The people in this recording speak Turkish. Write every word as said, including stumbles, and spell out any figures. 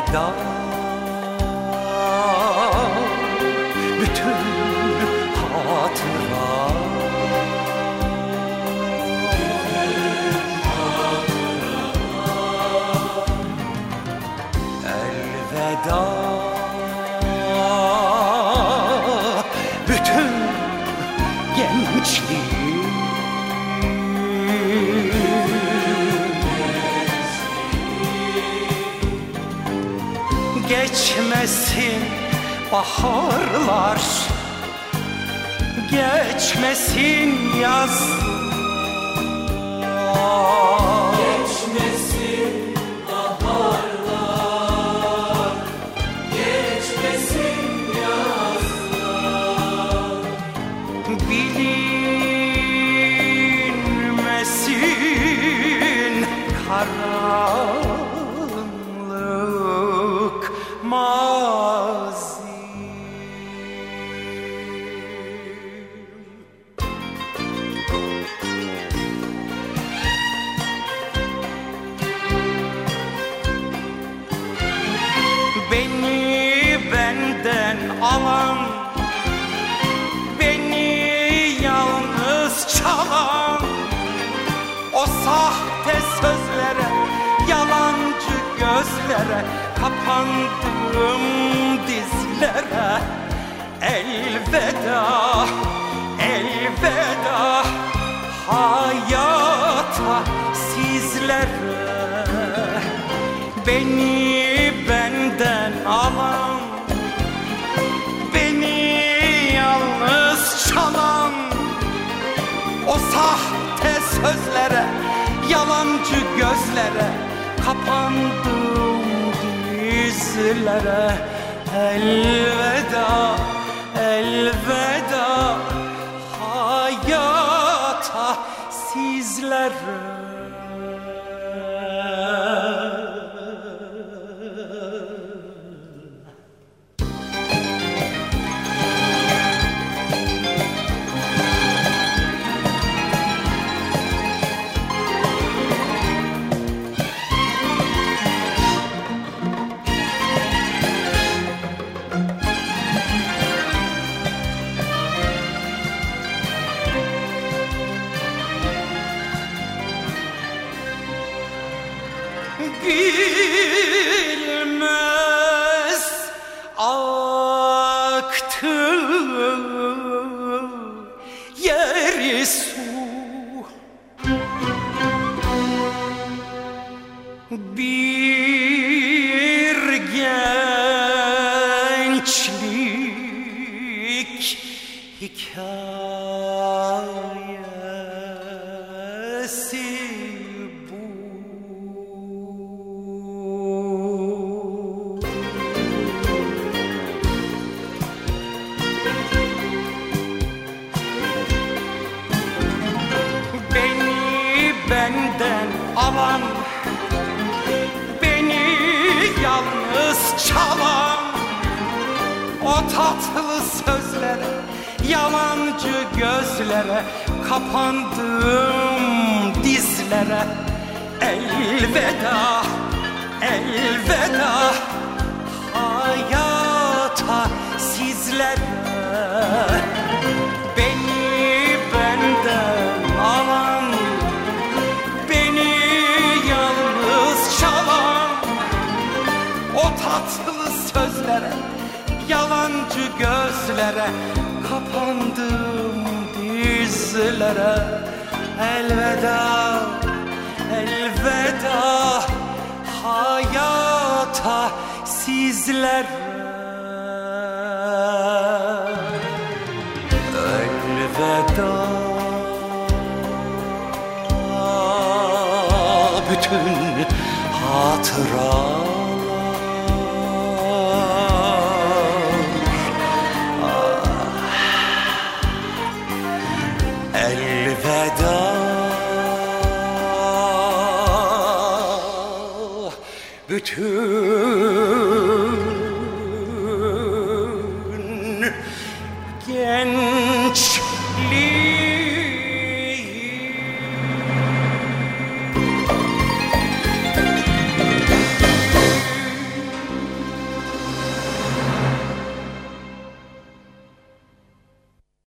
elveda bütün hatıra, elveda bütün gençliğim. Geçmesin baharlar, geçmesin yazlar, geçmesin baharlar, geçmesin yazlar, bilinmesin karanlık mazi. Beni benden alan, beni yalnız çalan, o sahte sözlere, yalancı gözlere, kapandığım dizlere, elveda, elveda hayata, sizlere. Beni benden alan, beni yalnız çalan, o sahte sözlere, yalancı gözlere, kapandığım dizlere, elveda, elveda hayata, sizlere. Bilmez aktı yeri su, bir gençlik hikayesi. Benden alan, beni yalnız çalan, o tatlı sözlere, yalancı gözlere, kapandığım dizlere, elveda, elveda hayata, sizlere. Beni benden alan, o tatlı sözlere, yalancı gözlere, kapandığım dizlere, elveda, elveda hayata, sizlere. Elveda bütün hatıra, elveda bütün